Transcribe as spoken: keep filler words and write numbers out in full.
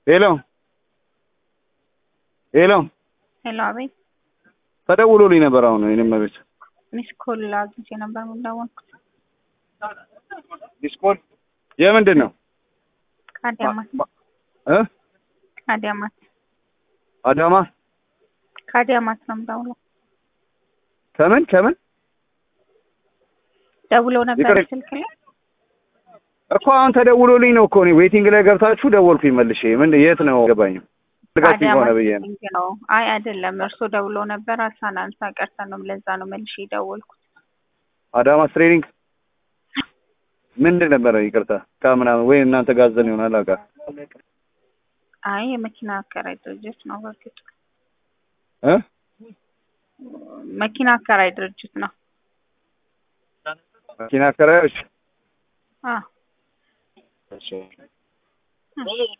ሄሎ ሄሎ ሄሎ አቤት ተደውሎልኝ ነበር አሁን እኔም ቤት ሚስ ኮል አግኝቼ ነበር የምደውልኩት ሚስ ኮል የምንድን ነው ካዲያማት እ ካዲያማት አዳማ ካዲያማት ነው የምደውለው ከምን ከምን ደውለው ነበር ስልክ ላይ እኮ አሁን ተደውሎልኝ ነው እኮ እኔ ዌቲንግ ላይ ገብታችሁ ደወልኩኝ መልሼ ምን የት ነው ገባኝም ልጋት ይሆነ በየነ ነው አይ አይደለም እርሶ ደውለው ነበር አሳናንሳ ቀርተን ነው ለዛ ነው መልሼ ደወልኩት አዳማ ትሬኒንግ ምንድን ነበር ይቅርታ ካምናም ወይ እናንተ ጋዘን ይሆናል አጋ አይ የመኪና አከራይ ድርጅት ነው በርግጥ እ መኪና አከራይ ድርጅት ነው መኪና አከራዮች አ እሺ